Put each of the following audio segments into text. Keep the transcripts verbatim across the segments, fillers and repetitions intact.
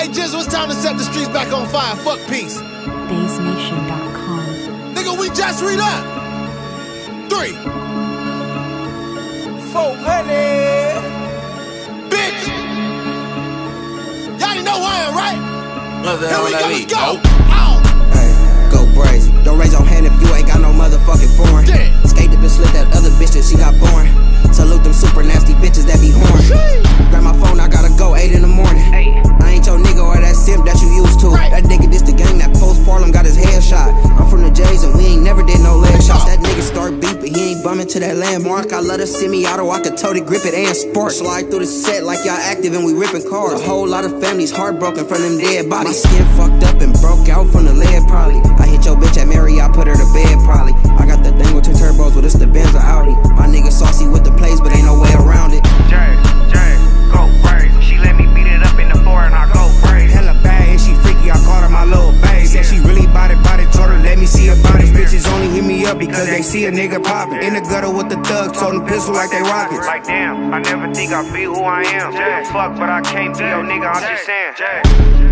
Hey, Jizzle, it's time to set the streets back on fire. Fuck peace. Bass Nation dot com. Nigga, we just read up. Three. Four hundred. Bitch. Y'all didn't know who I am, right? Here we go, let's go. Ow. Hey, go brazy. Don't raise your hand if you ain't got no motherfucking foreign. Damn. Skate the bitch, slip that other bitch that she got born. Salute them super nasty bitches that be horn. Grab my phone, I gotta go eight in the morning. Ay. I ain't your nigga or that simp that you used to. Right. That nigga this the gang that post-Parlem got his head shot. I'm from the J's and we ain't never did no leg shots. That nigga start beeping, he ain't bumming to that landmark. I love the semi-auto, I could totally grip it and sport. Slide through the set like y'all active and we ripping cars. A whole lot of families heartbroken from them dead bodies. My skin fucked up and broke out from the lead probably. I hit your bitch at Mary, I put her to bed probably. I got that thing with two turbos, but it's the Benz or Audi. My nigga saucy with the plays, but ain't no way around it. Jay, Jay, go crazy. She let me beat it up in the four and I go crazy. Hella bad and she freaky, I called her my little babe. Said she really bout it, bout it, told her let me see her body. Bitches only hit me up because they see a nigga poppin'. In the gutter with the thugs, told them pistol like they rockets. Like damn, I never think I'll be who I am. Jay, fuck, but I can't be your nigga, I'm just saying. Jay.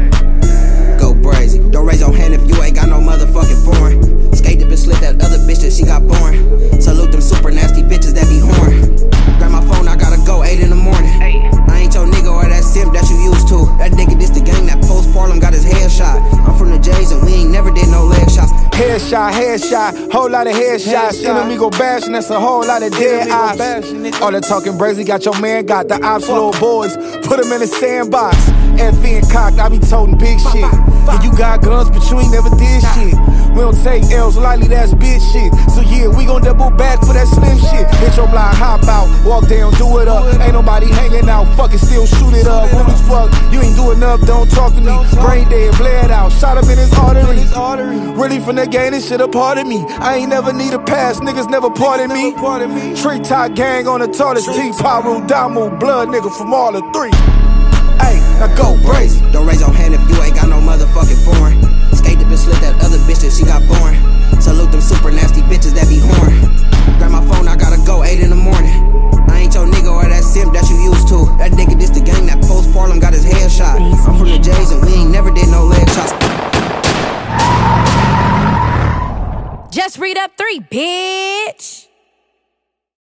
Go brazy. Don't raise your hand if you ain't got no motherfucking foreign. Skate the bitch, slip that other bitch that she got born. Salute them super nasty bitches that be horn. Grab my phone, I gotta go eight in the morning. Ay. I ain't your nigga or that simp that you used to. That nigga this the gang that post-Parlem got his head shot. I'm from the J's and we ain't never did no leg shots. Headshot, headshot, whole lot of headshots. Enemy go bashing, that's a whole lot of dead eyes. All the talking brazy, got your man, got the ops, little boys. Put him in a sandbox. F and cocked, I be toting big shit. And you got guns, but you ain't never did shit. We don't take L's lightly, that's bitch shit. So yeah, we gon' double back for that slim shit. Hit your block, hop out, walk down, do it up. Ain't nobody hanging out, fucking still shoot it up. Rude as fuck, you ain't do enough, don't talk to me. Brain dead, bled out, shot him in his artery. Really from the game, this shit a part of me. I ain't never need a pass, niggas never parted me. Tree top gang on the tallest T, Paru, Damu, blood nigga from all the three. Ay, now go brazy. Don't raise your hand if you ain't got no motherfucking foreign. Skate the bitch,